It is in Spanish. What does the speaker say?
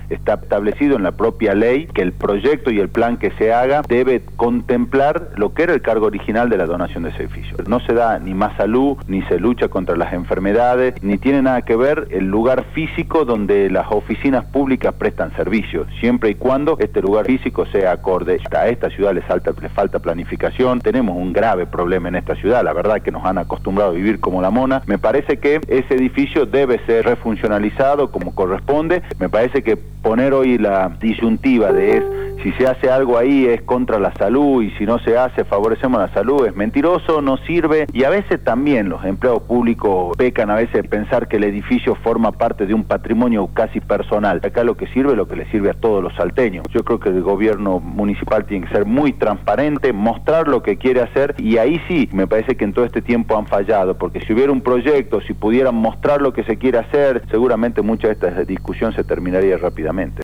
está establecido en la propia ley que el proyecto y el plan que se haga debe contemplar lo que era el cargo original de la donación de ese edificio. No se da ni más salud, ni se lucha contra las enfermedades, ni tiene nada que ver el lugar físico donde las oficinas públicas prestan servicios, siempre y cuando este lugar físico sea acorde. A esta ciudad le falta planificación, tenemos un grave problema en esta ciudad, la verdad que nos han acostumbrado a vivir como la mona. Me parece que ese edificio debe ser refuncionalizado como corresponde. Me parece que poner hoy la disyuntiva de si se hace algo ahí es contra la salud y si no se hace favorecemos la salud es mentiroso, no sirve. Y a veces también los empleados públicos pecan a veces de pensar que el edificio forma parte de un patrimonio casi personal. Acá lo que le sirve a todos los salteños. Yo creo que el gobierno municipal tiene que ser muy transparente, mostrar lo que quiere hacer, y ahí sí me parece que en todo este tiempo han fallado, porque si hubiera un proyecto, si pudieran mostrar lo que se quiere hacer, seguramente mucha de esta discusión se terminaría rápidamente.